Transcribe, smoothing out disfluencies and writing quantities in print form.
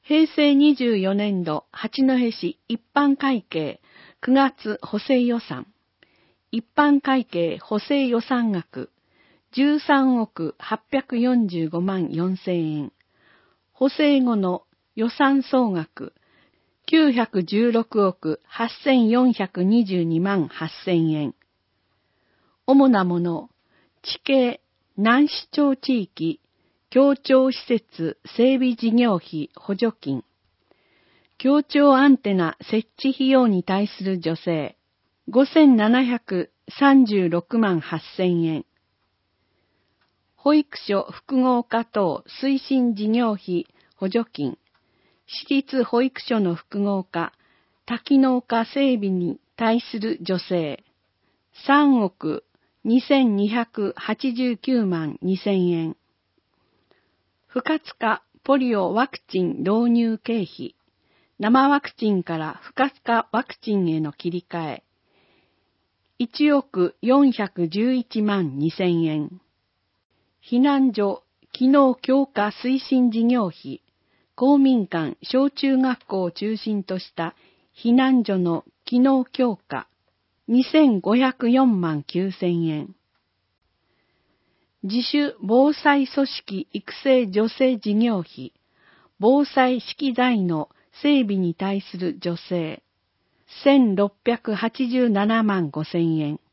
平成24年度八戸市一般会計9月補正予算。一般会計補正予算額13億845万4千円。補正後の予算総額916億8422万8千円。主なもの、地形、南市町地域、協調施設整備事業費補助金。協調アンテナ設置費用に対する助成、5736万8千円。保育所複合化等推進事業費補助金。私立保育所の複合化、多機能化整備に対する助成、3億2289万2千円。不活化ポリオワクチン導入経費、生ワクチンから不活化ワクチンへの切り替え、1億411万2千円。避難所機能強化推進事業費、公民館小中学校を中心とした避難所の機能強化、2504万9千円。自主防災組織育成助成事業費、防災資機材の整備に対する助成、1687万5千円。